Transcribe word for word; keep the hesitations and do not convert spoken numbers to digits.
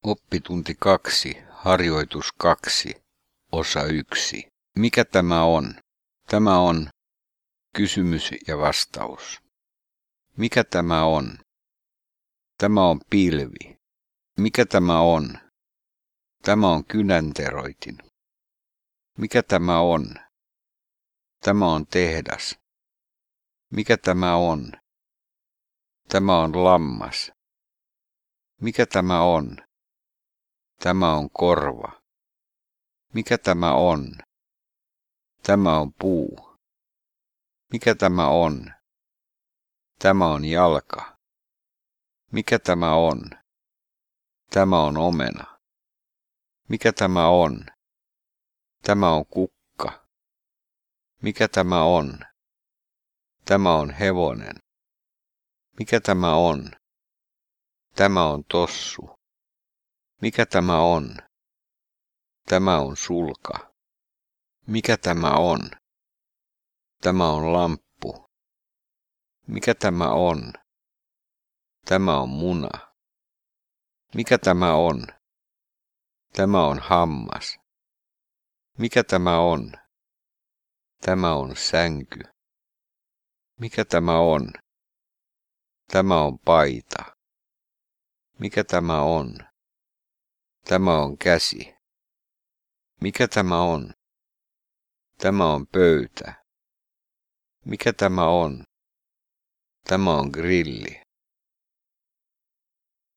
Oppitunti kaksi, harjoitus kaksi, osa yksi. Mikä tämä on? Tämä on kysymys ja vastaus. Mikä tämä on? Tämä on pilvi. Mikä tämä on? Tämä on kynänteroitin. Mikä tämä on? Tämä on tehdas. Mikä tämä on? Tämä on lammas. Mikä tämä on? Tämä on korva. Mikä tämä on? Tämä on puu. Mikä tämä on? Tämä on jalka. Mikä tämä on? Tämä on omena. Mikä tämä on? Tämä on kukka. Mikä tämä on? Tämä on hevonen. Mikä tämä on? Tämä on tossu. Mikä tämä on? Tämä on sulka. Mikä tämä on? Tämä on lamppu. Mikä tämä on? Tämä on muna. Mikä tämä on? Tämä on hammas. Mikä tämä on? Tämä on sänky. Mikä tämä on? Tämä on paita. Mikä tämä on? Tämä on käsi. Mikä tämä on? Tämä on pöytä. Mikä tämä on? Tämä on grilli.